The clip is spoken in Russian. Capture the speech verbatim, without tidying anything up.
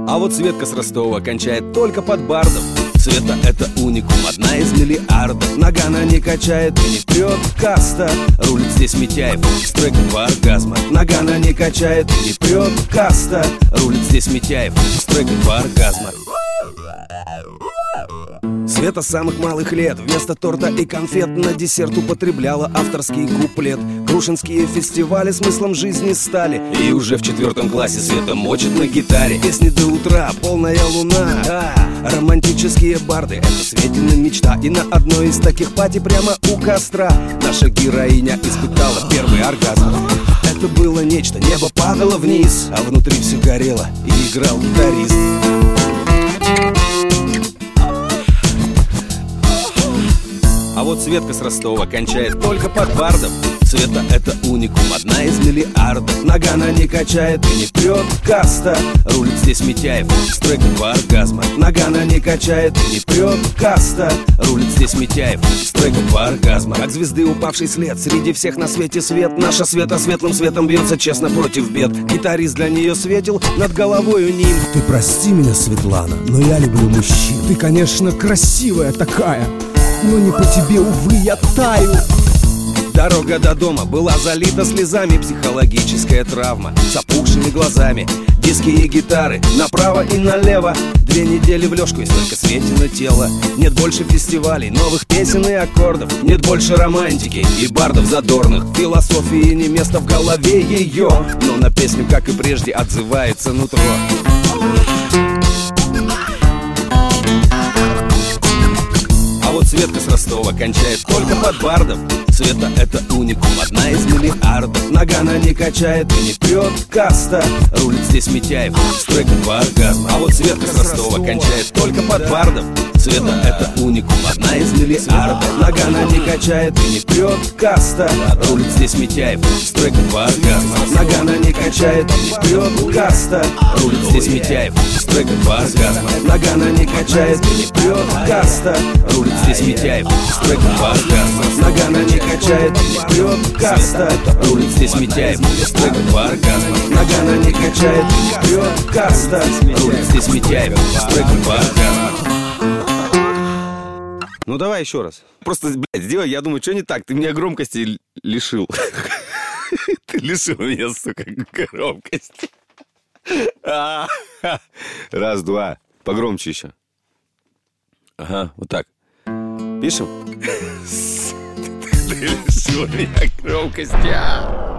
А вот Светка с Ростова кончает только под бардов. Света — это уникум, одна из миллиардов. Нагана не качает и не прет каста. Рулит здесь Митяев с треком по оргазма. Нагана не качает и не прет каста. Рулит здесь Митяев с треком по оргазма. Света с самых малых лет вместо торта и конфет на десерт употребляла авторский куплет. Крушинские фестивали смыслом жизни стали. И уже в четвертом классе Света мочит на гитаре песни до утра, полная луна. Да, романтические барды — это Светина мечта. И на одной из таких пати прямо у костра наша героиня испытала первый оргазм. Это было нечто, небо падало вниз, а внутри все горело, и играл гитарист. А вот Светка с Ростова кончает только под бардов. Света — это уникум, одна из миллиардов. Нагана не качает и не прет каста. Рулит здесь Митяев с треком по оргазма. Нагана не качает и не прет каста. Рулит здесь Митяев с треком по оргазма. Как звезды упавший след, среди всех на свете свет. Наша Света светлым светом бьется честно против бед. Гитарист для нее светил над головою ним. Ты прости меня, Светлана, но я люблю мужчин. Ты, конечно, красивая такая, но не по тебе, увы, я таю. Дорога до дома была залита слезами. Психологическая травма с опухшими глазами. Диски и гитары направо и налево. Две недели в лёжку и столько Светино тело. Нет больше фестивалей, новых песен и аккордов. Нет больше романтики и бардов задорных. Философии не место в голове ее, но на песню, как и прежде, отзывается нутро. А вот Светка с Ростова кончает только под бардов. Света — это уникум, одна из миллиардов. Нагана не качает и не прет каста. Рулит здесь Митяев с треком по оргазму. А вот Светка с Ростова кончает только под бардов. Света — это уникум, одна из миллиардов. Нагана не качает и не прет каста. Рулит здесь Митяев с треком по оргазму. Нагана не качает и не прет каста. Рулит здесь Митяев с треком по оргазму. Нагана не качает и не прет каста. Рулит здесь Митяев с треком по оргазму. Нагана не качает и не прет каста. Рулит здесь Митяев с треком по оргазму. Нагана не качает и не прет каста. Рулит здесь Митяев с треком по оргазму. Ну давай еще раз. Просто, блядь, сделай, я думаю, что не так? Ты меня громкости лишил. Ты лишил меня, сука, громкости. Раз, два. Погромче еще. Ага, вот так. Пишем? Ты лишил меня громкости.